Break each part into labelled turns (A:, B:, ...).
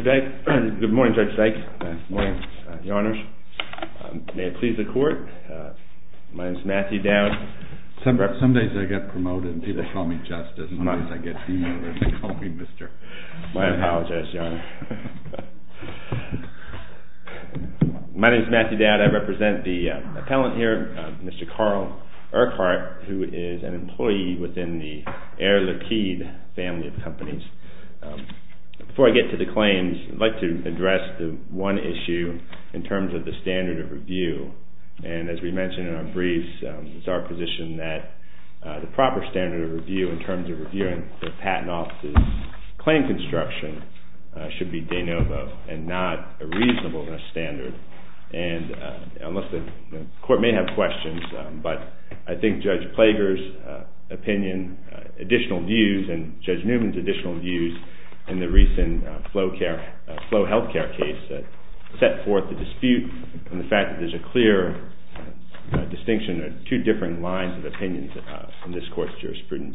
A: Mr. Dyke. Good morning, Judge Dyke. Good morning, Your Honors. May it please the Court. My name is Matthew Dowd.
B: Some days I get promoted and people call me Justice. Some days I get demoted and they call me Mr.
A: I apologize, Your Honor. My name is Matthew Dowd. I represent the appellant here, Mr. Carl Urquhart, who is an employee within the Air Liquide family of companies. Before I get to the claims, I'd like to address the one issue in terms of the standard of review. And as we mentioned in our briefs, it's our position that the proper standard of review in terms of reviewing the Patent Office's claim construction should be de novo and not a reasonableness standard. And unless the Court may have questions, but I think Judge Plager's opinion, additional views, and Judge Newman's additional views in the recent Flow Healthcare case that set forth the dispute and the fact that there's a clear distinction of two different lines of opinions in this Court's jurisprudence.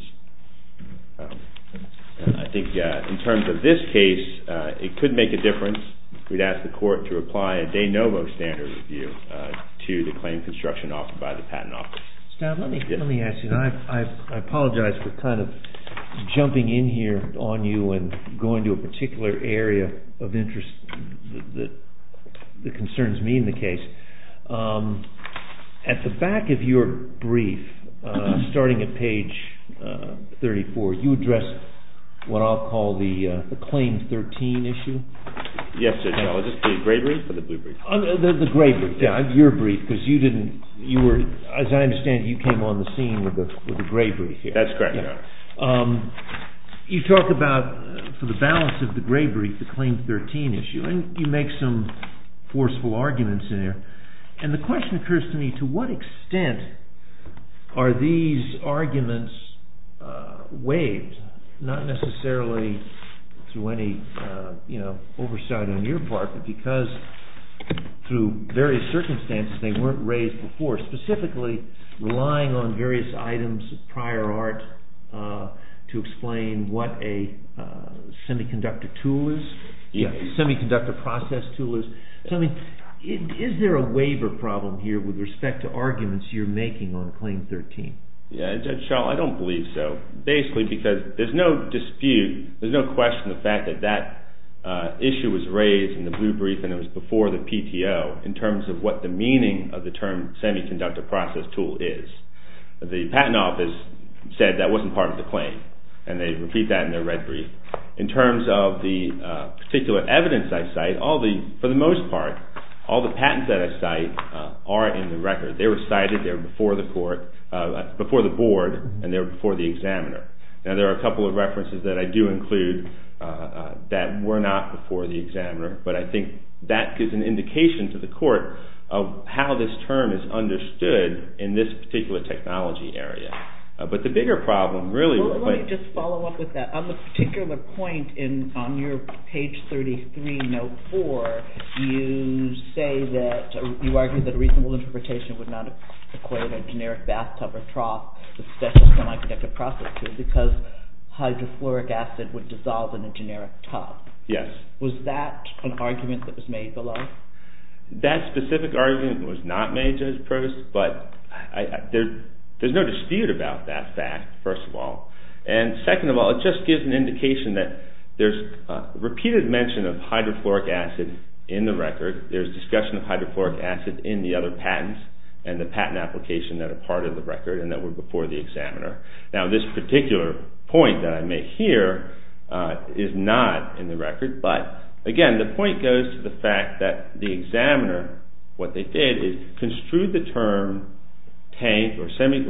A: I think in terms of this case, it could make a difference. We'd ask the Court to apply a de novo standard review to the claim construction offered by the Patent Office.
C: Stan, let me ask you, and I apologize for kind of jumping in here on you and going to a particular area of interest that concerns me in the case. At the back of your brief, starting at page 34, you address what I'll call the Claim 13 issue.
A: Yes, Judge. Is this the gray brief or the blue brief?
C: The gray brief, yeah, your brief, because you were, as I understand, you came on the scene with the gray brief here.
A: That's correct, Your Honor.
C: You talk about, for the balance of the gray brief, the Claim 13 issue, and you make some forceful arguments in there. And the question occurs to me, to what extent are these arguments waived? Not necessarily through any oversight on your part, but because through various circumstances they weren't raised before, specifically relying on various items of prior art to explain what a semiconductor tool is, semiconductor process tool is. So, I mean, is there a waiver problem here with respect to arguments you're making on Claim 13?
A: Yeah, Judge Schall, I don't believe so. Basically because there's no dispute, there's no question the fact that issue was raised in the blue brief and it was before the PTO in terms of what the meaning of the term semiconductor process tool is. The Patent Office said that wasn't part of the claim, and they repeat that in their red brief. In terms of the particular evidence I cite, for the most part, all the patents that I cite are in the record. They were cited, they were before the court, before the board, and they were before the examiner. Now there are a couple of references that I do include that were not before the examiner, but I think that gives an indication to the court of how this term is understood in this particular technology area. But the bigger problem really...
D: Well, let me just follow up with that. On the particular point on your page 33, note 4, you say that, you argue that a reasonable interpretation would not equate a generic bathtub or trough with special semiconductor process tool because hydrofluoric acid would dissolve in a generic tub.
A: Yes.
D: Was that an argument that was made below?
A: That specific argument was not made, Judge Prost, but there's no dispute about that fact, first of all. And second of all, it just gives an indication that there's repeated mention of hydrofluoric acid in the record. There's discussion of hydrofluoric acid in the other patents and the patent application that are part of the record and that were before the examiner. Now, this particular point that I make here is not in the record, but again, the point goes to the fact that the examiner, what they did is construed the term tank or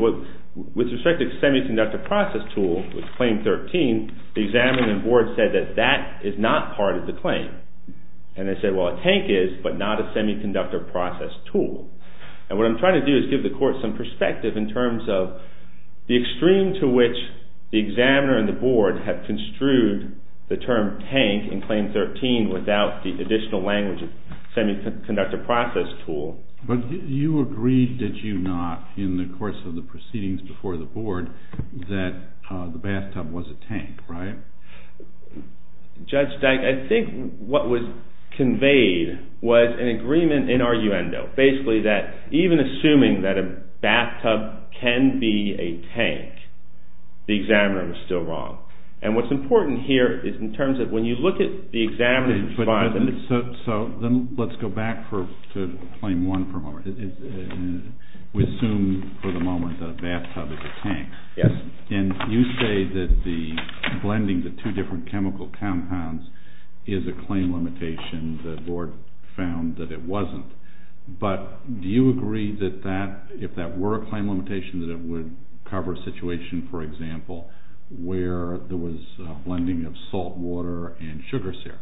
A: with respect to semiconductor process tool with Claim 13, the examiner and board said that is not part of the claim. And they said, well, a tank is, but not a semiconductor process tool. And what I'm trying to do is give the court some perspective in terms of the extreme to which the examiner and the board have construed the term tank in Claim 13 without the additional language of semiconductor process tool.
B: But you agreed, did you not, in the course of the proceedings before the board, that the bathtub was a tank, right?
A: Judge Dyke, I think what was conveyed was an agreement in arguendo, basically that even assuming that a bathtub can be a tank, the examiner was still wrong. And what's important here is in terms of when you look at the examiner's response.
B: So then let's go back to claim 1 for a moment. We assume for the moment that a bathtub is a tank.
A: Yes.
B: And you say that the blending the two different chemical compounds is a claim limitation. The board found that it wasn't. But do you agree that if that were a claim limitation, that it would cover a situation, for example, where there was a blending of salt water and sugar syrup?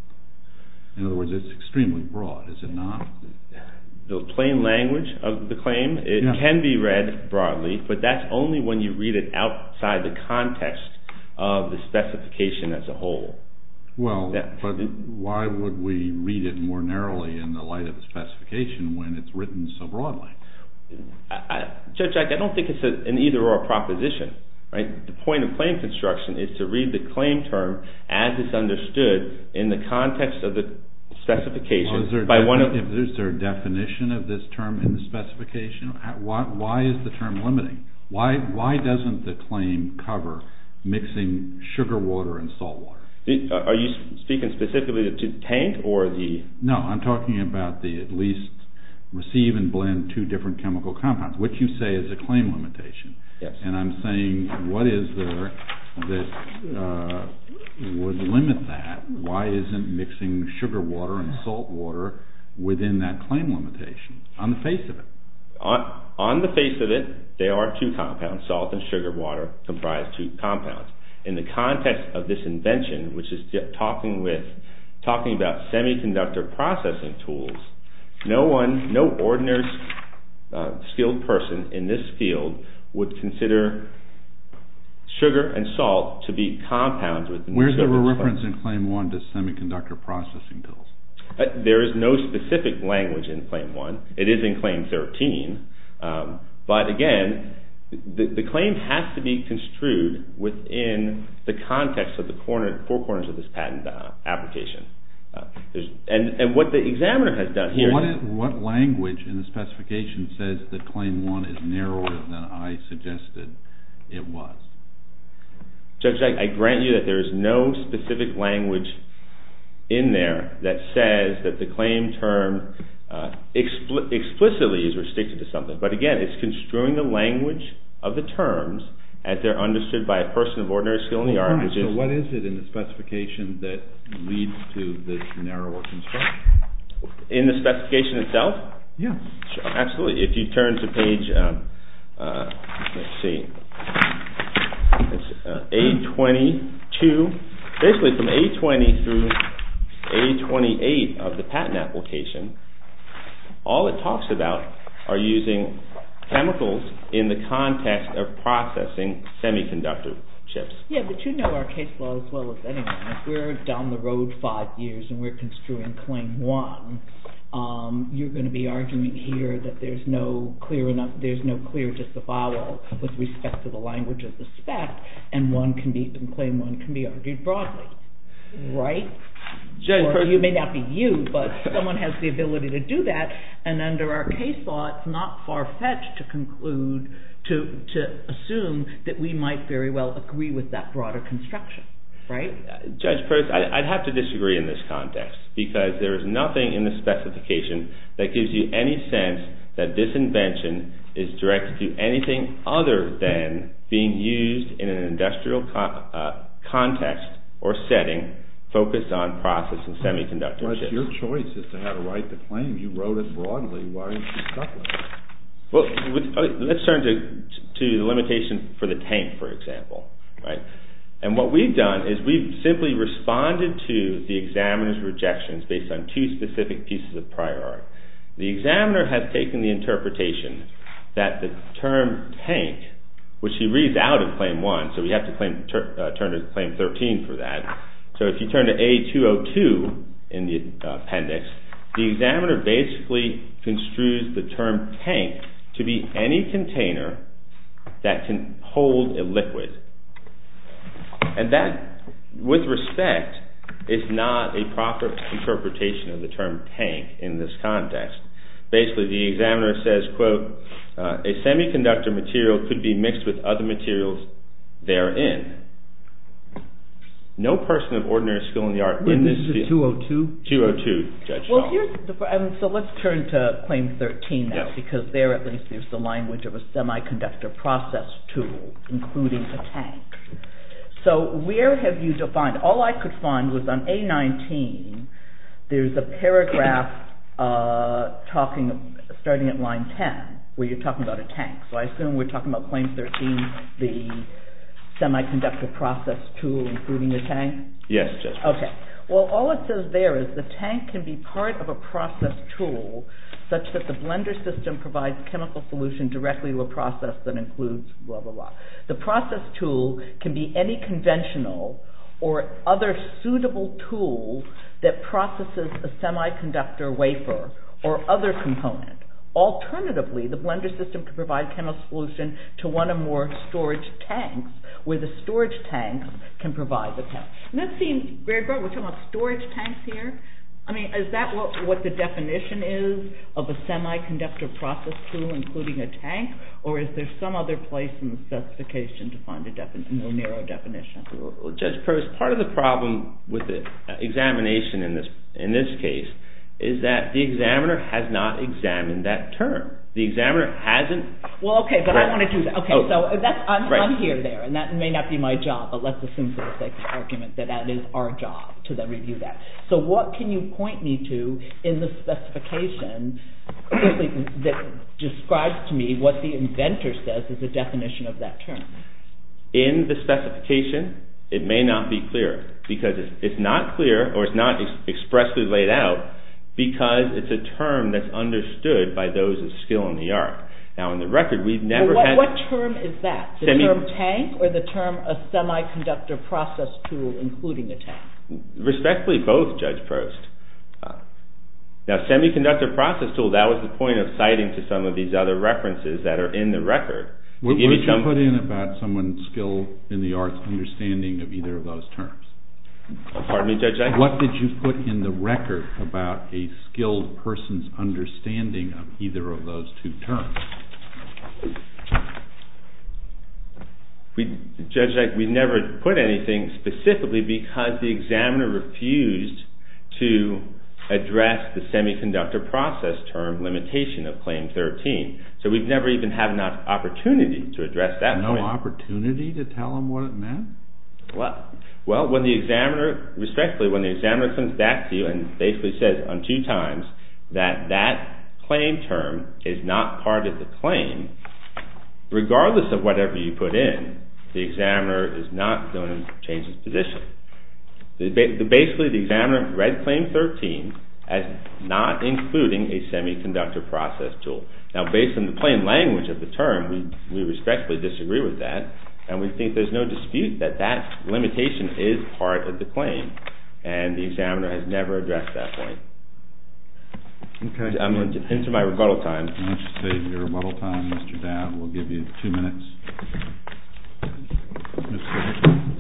B: In other words, it's extremely broad, is it not?
A: The plain language of the claim, it can be read broadly, but that's only when you read it outside the context of the specification as a whole.
B: Well, but why would we read it more narrowly in the light of the specification when it's written so broadly?
A: Judge Jack, I don't think it's an either-or proposition. Right? The point of claim construction is to read the claim term as it's understood in the context of the specification.
B: Is there a definition of this term in the specification? Why is the term limiting? Why doesn't the claim cover mixing sugar water and salt water?
A: Are you speaking specifically to tank or the... No,
B: I'm talking about the at least receive and blend two different chemical compounds, which you say is a claim limitation.
A: Yes.
B: And I'm saying, what is there that would limit that? Why isn't mixing sugar water and salt water within that claim limitation, on the face of it?
A: On the face of it, there are two compounds, salt and sugar water comprise two compounds. In the context of this invention, which is talking about semiconductor processing tools, no ordinary skilled person in this field would consider sugar and salt to be compounds within the...
B: Where's the reference in Claim 1 to semiconductor processing tools?
A: There is no specific language in Claim 1. It is in Claim 13. But again, the claim has to be construed within the context of the four corners of this patent application. And what the examiner has done here...
B: What language in the specification says that Claim 1 is narrower than I suggested it was?
A: Judge, I grant you that there is no specific language in there that says that the claim term explicitly is restricted to something. But again, it's construing the language of the terms as they're understood by a person of ordinary skill in the art.
B: So what is it in the specification that leads to this narrower construction?
A: In the specification itself?
B: Yeah.
A: Sure, absolutely. If you turn to page, let's see, it's A22. Basically from A20 through A28 of the patent application, all it talks about are using chemicals in the context of processing semiconductor chips.
D: Yeah, but you know our case law as well as anyone. If we're down the road 5 years and we're construing Claim 1, you're going to be arguing here that there's no clear disavowal with respect to the language of the spec, and Claim 1 can be argued broadly, right? Or you may not be you, but someone has the ability to do that, and under our case law, it's not far-fetched to conclude, to assume that we might very well agree with that broader construction, right?
A: Judge Prost, I'd have to disagree in this context, because there is nothing in the specification that gives you any sense that this invention is directed to anything other than being used in an industrial context or setting focused on processing semiconductor chips.
B: It's your choice as to how to write the claim. You wrote it broadly. Why aren't you stuck with it?
A: Well, let's turn to the limitation for the tank, for example. Right? And what we've done is we've simply responded to the examiner's rejections based on two specific pieces of prior art. The examiner has taken the interpretation that the term tank, which he reads out of Claim 1, so we have to turn to Claim 13 for that. So if you turn to A202 in the appendix, the examiner basically construes the term tank to be any container that can hold a liquid. And that, with respect, is not a proper interpretation of the term tank in this context. Basically, the examiner says, quote, a semiconductor material could be mixed with other materials therein. No person of ordinary skill in the art in this field.
C: This is 202?
A: 202, Judge
D: Well,
A: Schall.
D: here's the, so let's turn to Claim 13 now,
A: Yes.
D: because there at least there's the language of a semiconductor process tool, including a tank. So where have you defined? All I could find was on A19, there's a paragraph starting at line 10, where you're talking about a tank. So I assume we're talking about Claim 13, the semiconductor process tool, including a tank?
A: Yes, Judge.
D: Okay. Well, all it says there is the tank can be part of a process tool such that the blender system provides chemical solution directly to a process that includes blah, blah, blah. The process tool can be any conventional or other suitable tool that processes a semiconductor wafer or other component. Alternatively, the blender system can provide chemical solution to one or more storage tanks, where the storage tanks can provide the tank. And that seems very broad. We're talking about storage tanks here. I mean, is that what the definition is of a semiconductor process tool, including a tank, or is there some other place in the specification to find a more narrow definition?
A: Well, Judge Prost, part of the problem with the examination in this case is that the examiner has not examined that term. The examiner hasn't.
D: Well, okay, but I want to do that. Okay, so I'm
A: right.
D: here there, and that may not be my job, but let's assume for the sake of argument that is our job to then review that. So what can you point me to in the specification that describes to me what the inventor says is the definition of that term?
A: In the specification, it may not be clear, because it's not clear or it's not expressly laid out, because it's a term that's understood by those of skill in the art. Now, in the record, we've never had...
D: What term is that? The term tank or the term a semiconductor process tool, including a tank?
A: Respectfully, both, Judge Prost. Now, semiconductor process tool, that was the point of citing to some of these other references that are in the record.
B: What did you put in about someone's skill in the art's understanding of either of those terms?
A: Pardon me, Judge?
B: What did you put in the record about a skilled person's understanding of either of those two terms?
A: Judge, we never put anything specifically because the examiner refused to address the semiconductor process term limitation of Claim 13. So we've never even had an opportunity to address that point.
B: No opportunity to tell him what it meant?
A: Well, when the examiner, respectfully, when the examiner comes back to you and basically says on 2 times that claim term is not part of the claim, regardless of whatever you put in, the examiner is not going to change his position. Basically, the examiner read Claim 13 as not including a semiconductor process tool. Now, based on the plain language of the term, we respectfully disagree with that. And we think there's no dispute that that limitation is part of the claim. And the examiner has never addressed that point.
B: Okay.
A: I'm into my rebuttal time.
B: Why don't you save your rebuttal time, Mr. Dowd? We'll give you 2 minutes. Mr. Hickman.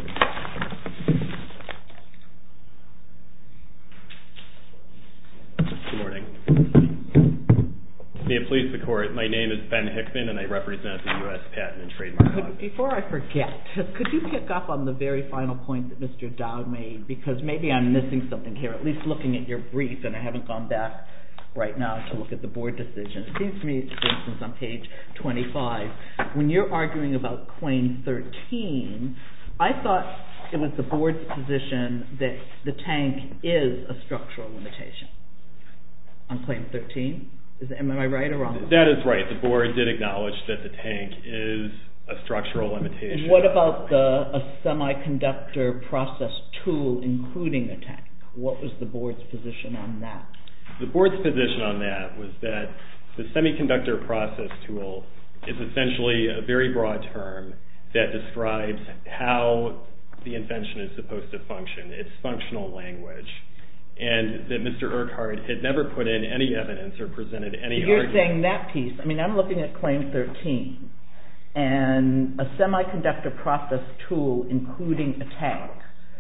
E: Good morning. May it please the Court, my name is Ben Hickman and I represent the U.S. Patent and Trademark Office.
D: Before I forget, could you pick up on the very final point that Mr. Dowd made? Because maybe I'm missing something here, at least looking at your brief, and I haven't gone back right now to look at the board decision. It seems to me, for instance, on page 25, when you're arguing about Claim 13, I thought it was the board's position that the tank is a structural limitation on Claim 13. Am I right or wrong?
E: That is right. The board did acknowledge that the tank is a structural limitation.
D: What about a semiconductor process tool, including a tank? What was the board's position on that?
E: The board's position on that was that the semiconductor process tool is essentially a very broad term that describes how the invention is supposed to function. It's functional language. And that Mr. Urquhart had never put in any evidence or presented any argument.
D: You're saying that piece. I mean, I'm looking at Claim 13, and a semiconductor process tool, including a tank.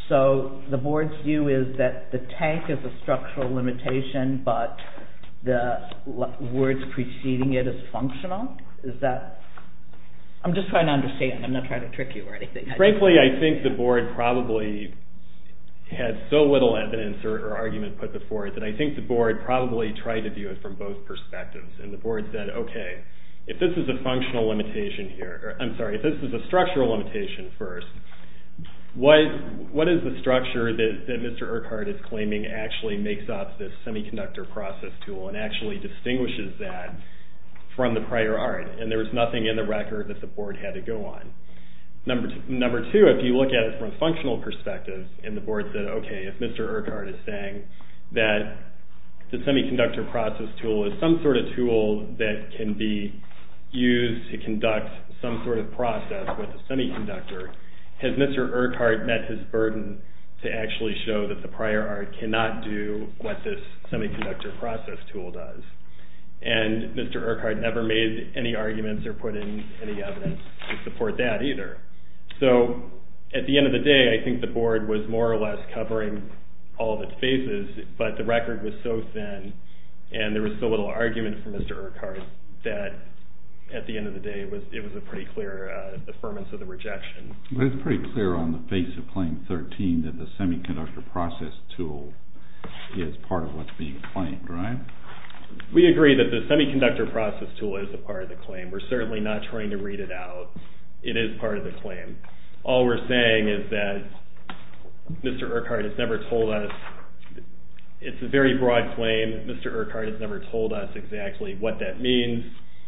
D: So the board's view is that the tank is a structural limitation, but the words preceding it is functional? Is that... I'm just trying to understand. I'm not trying to trick you or anything.
E: Frankly, I think the board probably had so little evidence or argument put before it that I think the board probably tried to view it from both perspectives. And the board said, okay, if this is a functional limitation here, if this is a structural limitation first, what is the structure that Mr. Urquhart is claiming actually makes up this semiconductor process tool and actually distinguishes that from the prior art? And there was nothing in the record that the board had to go on. Number two, if you look at it from a functional perspective, and the board said, okay, if Mr. Urquhart is saying that the semiconductor process tool is some sort of tool that can be used to conduct some sort of process with a semiconductor, has Mr. Urquhart met his burden to actually show that the prior art cannot do what this semiconductor process tool does? And Mr. Urquhart never made any arguments or put in any evidence to support that either. So at the end of the day, I think the board was more or less covering all of its bases, but the record was so thin and there was so little argument from Mr. Urquhart that at the end of the day it was a pretty clear affirmance of the rejection.
B: But it's pretty clear on the face of Claim 13 that the semiconductor process tool is part of what's being claimed, right?
E: We agree that the semiconductor process tool is a part of the claim. We're certainly not trying to read it out. It is part of the claim. All we're saying is that Mr. Urquhart has never told us, it's a very broad claim, Mr. Urquhart has never told us exactly what that means,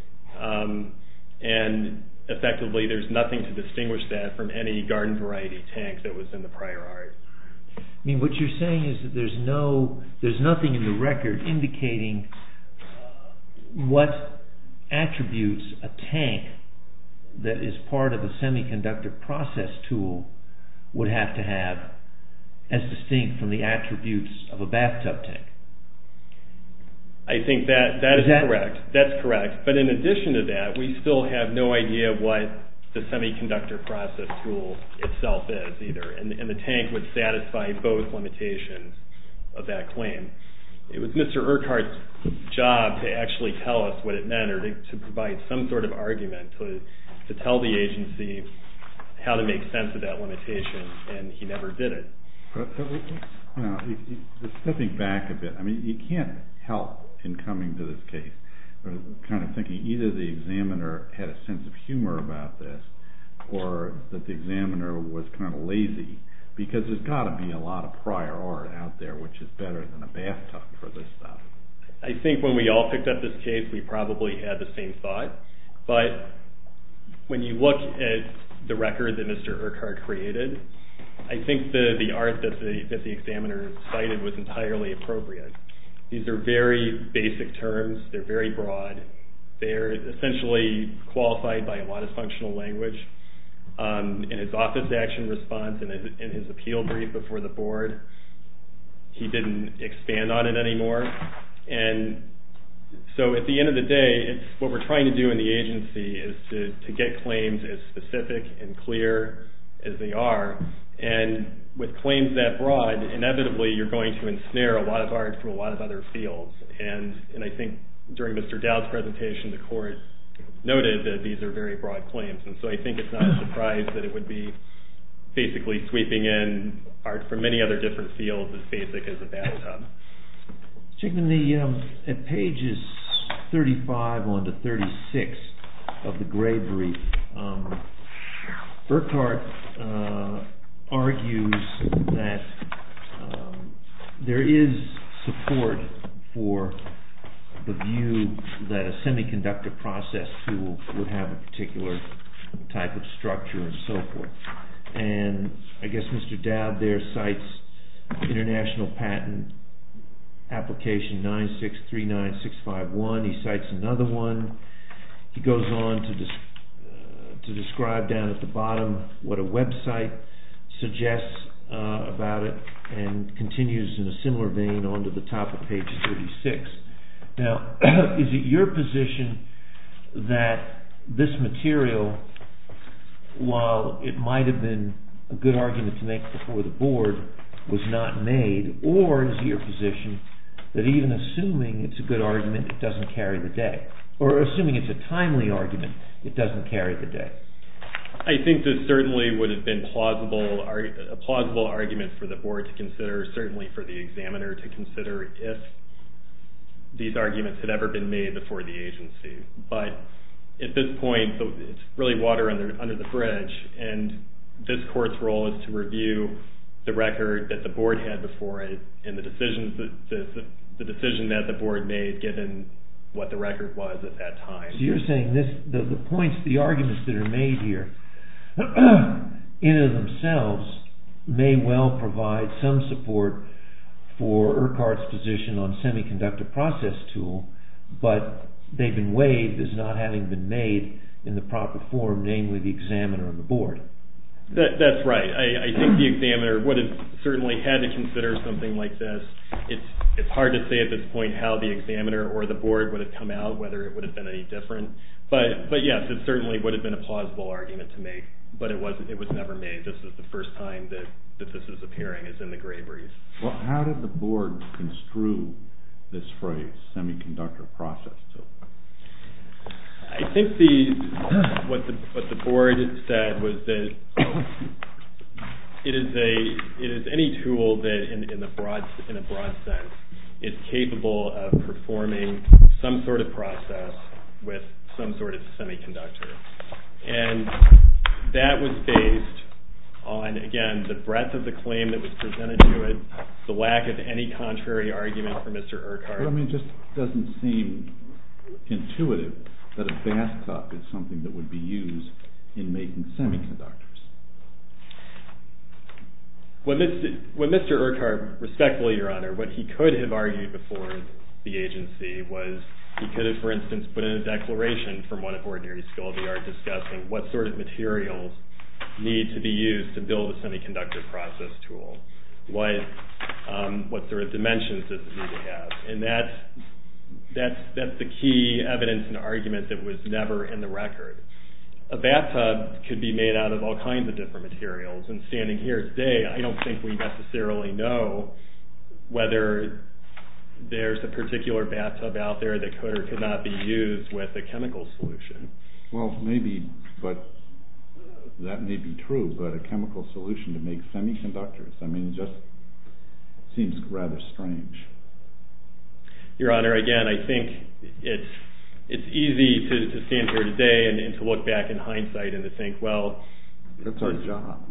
E: and effectively there's nothing to distinguish that from any garden variety tank that was in the prior art.
C: I mean, what you're saying is that there's nothing in the record indicating what attributes a tank that is part of the semiconductor process tool would have to have as distinct from the attributes of a bathtub tank.
E: I think that is correct. That's correct. But in addition to that, we still have no idea what the semiconductor process tool itself is either. And the tank would satisfy both limitations of that claim. It was Mr. Urquhart's job to actually tell us what it meant, or to provide some sort of argument to tell the agency how to make sense of that limitation, and he never did it.
B: Stepping back a bit, I mean, you can't help in coming to this case or kind of thinking either the examiner had a sense of humor about this or that the examiner was kind of lazy, because there's got to be a lot of prior art out there which is better than a bathtub for this stuff.
E: I think when we all picked up this case, we probably had the same thought. But when you look at the record that Mr. Urquhart created, I think the art that the examiner cited was entirely appropriate. These are very basic terms. They're very broad. They're essentially qualified by a lot of functional language. In his office action response and in his appeal brief before the board, he didn't expand on it anymore. And so at the end of the day, what we're trying to do in the agency is to get claims as specific and clear as they are. And with claims that broad, inevitably you're going to ensnare a lot of art from a lot of other fields. And I think during Mr. Dowd's presentation, the court noted that these are very broad claims. And so I think it's not a surprise that it would be basically sweeping in art from many other different fields as basic as a bathtub.
C: At pages 35 on to 36 of the gray brief, Urquhart argues that there is support for the view that a semiconductor process tool would have a particular type of structure and so forth. And I guess Mr. Dowd there cites International Patent Application 9639651. He cites another one. He goes on to describe down at the bottom what a website suggests about it, and continues in a similar vein on to the top of page 36. Now, is it your position that this material, while it might have been a good argument to make before the board was not made, or is it your position that even assuming it's a good argument, it doesn't carry the day? Or assuming it's a timely argument, it doesn't carry the day?
E: I think this certainly would have been a plausible argument for the board to consider, certainly for the examiner to consider if these arguments had ever been made before the agency. But at this point, it's really water under the bridge, and this court's role is to review the record that the board had before it and the decision that the board made given what the record was at that time.
C: So you're saying the points, the arguments that are made here in and of themselves may well provide some support for Urquhart's position on semiconductor process tool, but they've been waived as not having been made in the proper form, namely the examiner and the board.
E: That's right. I think the examiner would have certainly had to consider something like this. It's hard to say at this point how the examiner or the board would have come out, whether it would have been any different. But yes, it certainly would have been a plausible argument to make, but it was never made. This is the first time that this is appearing, is in the gray brief.
B: Well, how did the board construe this phrase, semiconductor process tool?
E: I think what the board said was that it is any tool that, in a broad sense, is capable of performing some sort of process with some sort of semiconductor, and that was based on, again, the breadth of the claim that was presented to it, the lack of any contrary argument for Mr. Urquhart.
B: But I mean, it just doesn't seem intuitive that a bathtub is something that would be used in making semiconductors.
E: When Mr. Urquhart, respectfully, Your Honor, what he could have argued before the agency was he could have, for instance, put in a declaration from one of ordinary skill of the art discussing what sort of materials need to be used to build a semiconductor process tool, what sort of dimensions does it need to have, and that's the key evidence and argument that was never in the record. A bathtub could be made out of all kinds of different materials, and standing here today, I don't think we necessarily know whether there's a particular bathtub out there that could or could not be used with a chemical solution.
B: Well, maybe, but that may be true, but a chemical solution to make semiconductors, I mean, it just seems rather strange.
E: Your Honor, again, I think it's easy to stand here today and to look back in hindsight and to think, well...
B: That's our job.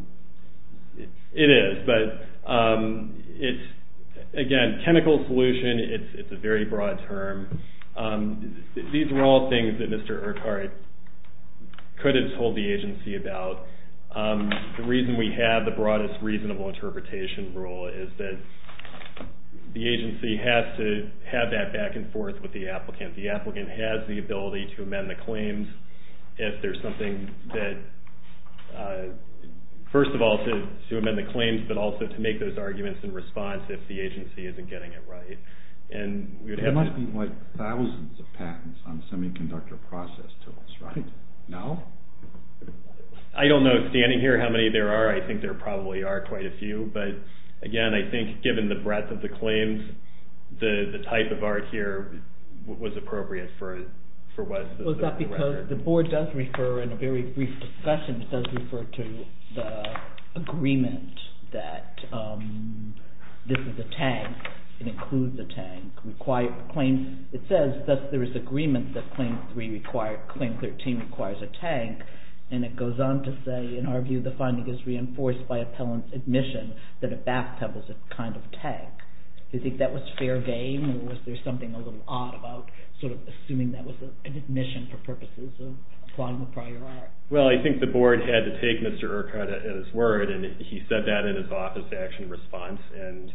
E: It is, but it's, again, chemical solution, it's a very broad term. These are all things that Mr. Urquhart could have told the agency about. The reason we have the broadest reasonable interpretation rule is that the agency has to have that back and forth with the applicant. The applicant has the ability to amend the claims if there's something that, first of all, to amend the claims, but also to make those arguments in response if the agency isn't getting it right. And we would have
B: there must be like thousands of patents on semiconductor process tools, right? No?
E: I don't know, standing here, how many there are. I think there probably are quite a few, but again, I think given the breadth of the claims, the type of art here was appropriate for what the
D: Was that because the board does refer, in a very brief discussion, it does refer to the agreement that this is a tank, it includes a tank, it says thus there is agreement that Claim 13 requires a tank, and it goes on to say, in our view, the finding is reinforced by appellant's admission that a bathtub is a kind of tank. Do you think that was fair game, or was there something a little odd about sort of assuming that was an admission for purposes of applying the prior art?
E: Well, I think the board had to take Mr. Urquhart at his word, and he said that in his office action response, and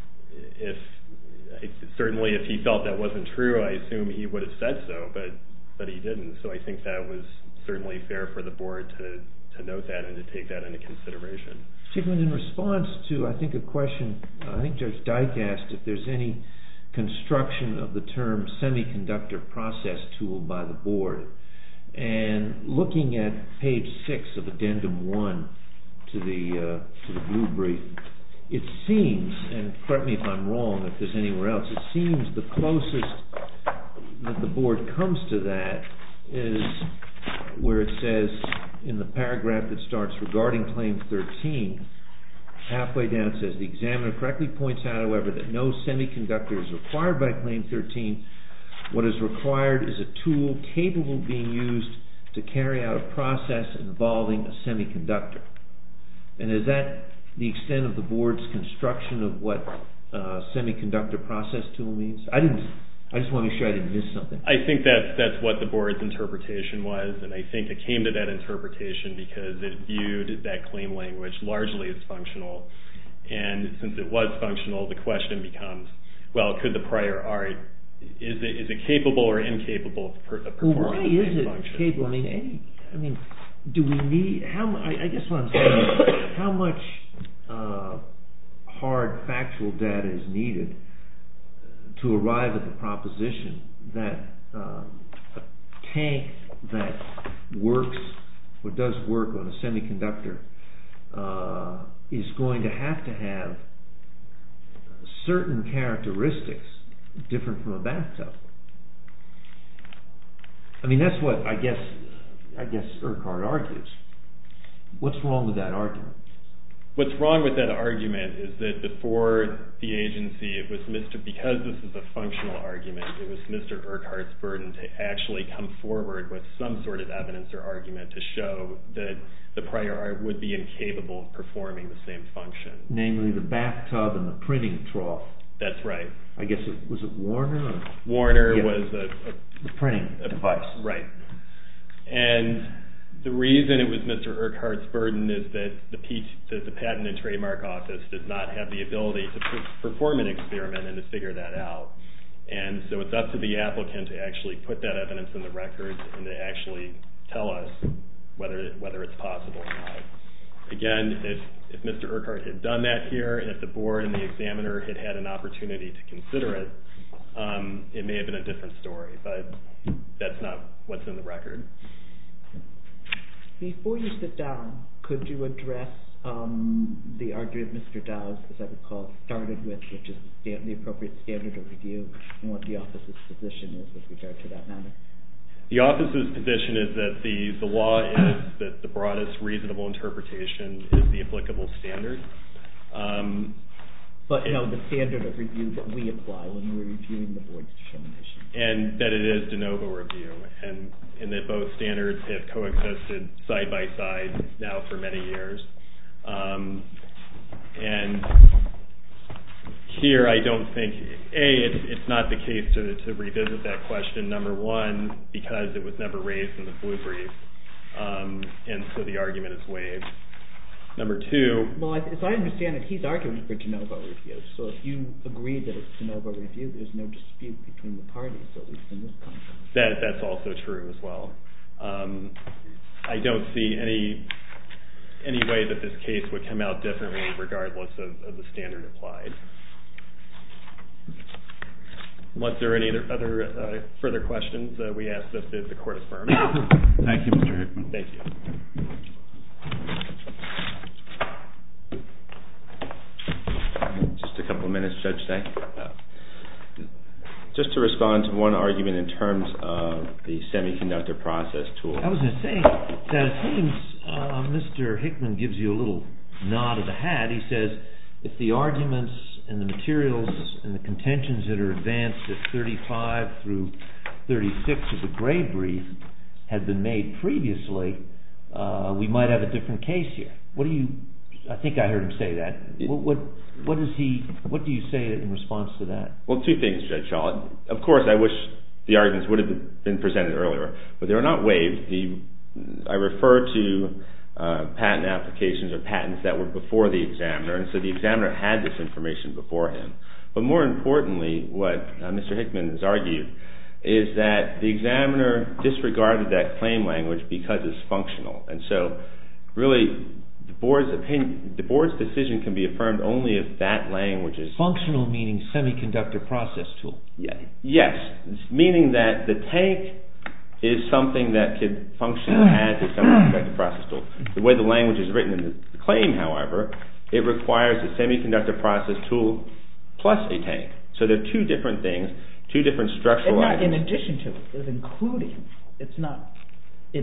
E: certainly if he felt that wasn't true, I assume he would have said so, but he didn't. So I think that was certainly fair for the board to note that and to take that into consideration.
C: Chiefman, in response to, I think, a question, I think Judge Dyke asked if there's any construction of the term semiconductor process tool by the board. And looking at page 6 of Addendum 1, to the blue brief, it seems, and correct me if I'm wrong if there's anywhere else, it seems the closest that the board comes to that is where it says in the paragraph that starts regarding Claim 13, halfway down it says, the examiner correctly points out, however, that no semiconductor is required by Claim 13. What is required is a tool capable of being used to carry out a process involving a semiconductor. And is that the extent of the board's construction of what semiconductor process tool means? I just want to make sure I didn't miss something.
E: I think that's what the board's interpretation was, and I think it came to that interpretation because it viewed that claim language largely as functional. And since it was functional, the question becomes, well, could the prior art, is it capable or incapable of performing the same function? Why is it
C: capable? I mean, do we need, I guess what I'm saying is, how much hard factual data is needed to arrive at the proposition that a tank that works or does work on a semiconductor is going to have certain characteristics different from a bathtub? I mean, that's what I guess Urquhart argues. What's wrong with that argument?
E: What's wrong with that argument is that before the agency, it was because this is a functional argument, it was Mr. Urquhart's burden to actually come forward with some sort of evidence or argument to show that the prior art would be incapable of performing the same function. Namely, the bathtub and the printing trough. That's right.
C: I guess was it Warner?
E: Warner was
C: the printing device.
E: Right. And the reason it was Mr. Urquhart's burden is that the Patent and Trademark Office does not have the ability to perform an experiment and to figure that out. And so it's up to the applicant to actually put that evidence in the record and to actually tell us whether it's possible or not. Again, if Mr. Urquhart had done that here, and if the board and the examiner had had an opportunity to consider it, it may have been a different story, but that's not what's in the record.
D: Before you sit down, could you address the argument Mr. Dow's, as I recall, started with, which is the appropriate standard of review, and what the office's position is with regard to that matter?
E: The office's position is that the law is that the broadest reasonable interpretation is the applicable standard.
D: But no, the standard of review that we apply when we're reviewing the board's determination. And
E: that it is de novo review, and that both standards have coexisted side by side now for many years. And here I don't think, it's not the case to revisit that question, number one, because it was never raised in the blue brief, and so the argument is waived. Number two... Well, as I understand it, he's arguing for de novo review, so if you agree that it's de novo review, there's no dispute between the parties, at least in this context. That's also true as well. I don't see any way that this case would come out differently regardless of the standard applied. Unless there are any other further questions, we ask that the court affirm.
B: Thank you, Mr. Hickman.
E: Thank you.
A: Just a couple of minutes, Judge Day. Just to respond to one argument in terms of the semiconductor process tool.
C: I was going to say that it seems Mr. Hickman gives you a little nod of the hat. He says if the arguments and the materials and the contentions that are advanced at 35 through 36 of the gray brief had been made previously, we might have a different case here. I think I heard him say that. What do you say in response to that?
A: Well, two things, Judge Shaw. Of course, I wish the arguments would have been presented earlier, but they were not waived. I refer to patent applications or patents that were before the examiner, and so the examiner had this information before him. But more importantly, what Mr. Hickman has argued is that the examiner disregarded that claim language because it's functional. And so, really, the board's decision can be affirmed only if that language is...
C: Functional meaning semiconductor process tool.
A: Yes, meaning that the tank is something that could function as a semiconductor process tool. The way the language is written in the claim, however, it requires a semiconductor process tool plus a tank. So they're two different things, two different structural
D: items.
A: And
D: not in addition to it, it's including. It's not a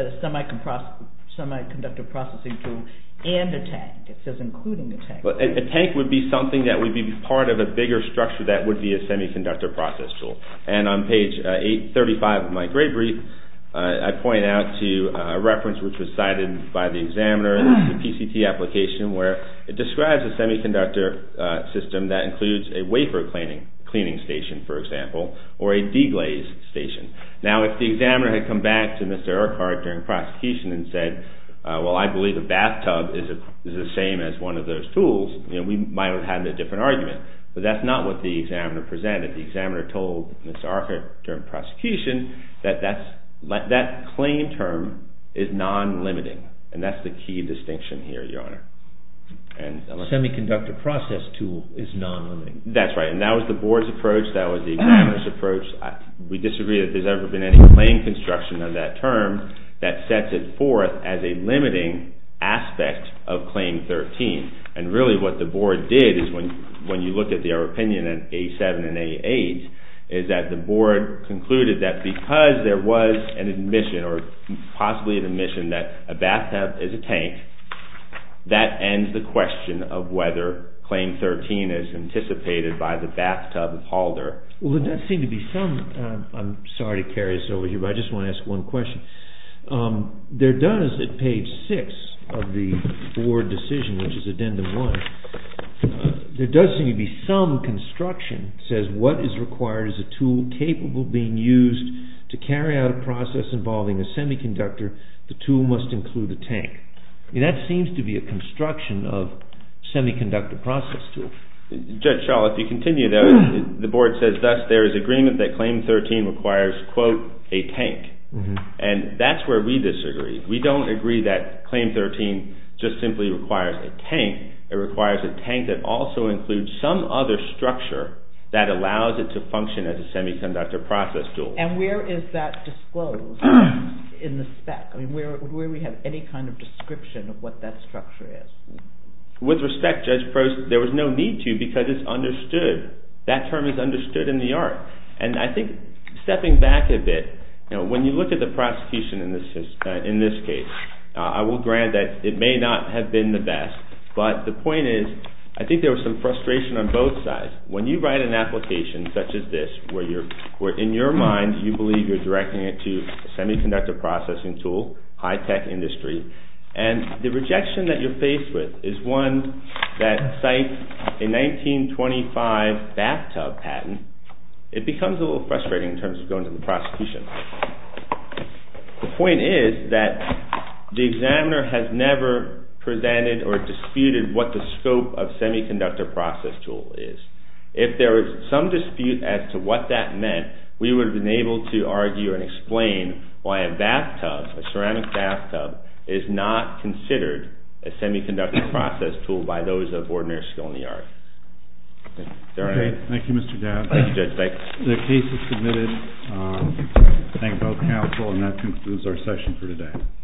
D: semiconductor processing tool and a tank. It says including a tank.
A: Well, a tank would be something that would be part of a bigger structure that would be a semiconductor process tool. And on page 835 of my gray brief, I point out to a reference which was cited by the examiner, the PCT application, where it describes a semiconductor system that includes a wafer cleaning station, for example, or a deglaze station. Now, if the examiner had come back to Mr. Urquhart during prosecution and said, well, I believe a bathtub is the same as one of those tools, we might have had a different argument. But that's not what the examiner presented. The examiner told Mr. Urquhart during prosecution that that claim term is non-limiting. And that's the key distinction here, Your Honor. And
C: semiconductor process tool is non-limiting.
A: That's right, and that was the board's approach, that was the examiner's approach. We disagree that there's ever been any claim construction of that term that sets it forth as a limiting aspect of Claim 13. And really what the board did is when you look at their opinion at A7 and A8, is that the board concluded that because there was an admission, or possibly an admission, that a bathtub is a tank, that ends the question of whether Claim 13 is anticipated by the bathtub of Halder.
C: Well, there does seem to be some, I'm sorry to carry this over here, but I just want to ask one question. There does, at page 6 of the board decision, which is Addendum 1, there does seem to be some construction. It says, what is required is a tool capable of being used to carry out a process involving a semiconductor. The tool must include a tank. I mean, that seems to be a construction of semiconductor process tool.
A: Judge Schall, if you continue though, the board says, thus there is agreement that Claim 13 requires, quote, a tank. Mm-hmm. And that's where we disagree. We don't agree that Claim 13 just simply requires a tank. It requires a tank that also includes some other structure that allows it to function as a semiconductor process tool.
D: And where is that disclosed in the spec? I mean, where we have any kind of description of what that structure is?
A: With respect, Judge Prost, there was no need to, because it's understood. That term is understood in the art. And I think, stepping back a bit, when you look at the prosecution in this case, I will grant that it may not have been the best, but the point is, I think there was some frustration on both sides. When you write an application such as this, where in your mind you believe you're directing it to a semiconductor processing tool, high-tech industry, and the rejection that you're faced with is one that cites a 1925 bathtub patent, it becomes a little frustrating in terms of going to the prosecution. The point is that the examiner has never presented or disputed what the scope of semiconductor process tool is. If there was some dispute as to what that meant, we would have been able to argue and explain why a bathtub, a ceramic bathtub, is not considered a semiconductor process tool by those of ordinary skill in the art.
B: Okay, thank you, Mr. Dowd.
A: Thank you, Judge Beck.
B: The case is submitted. Thank both counsel, and that concludes our session for today.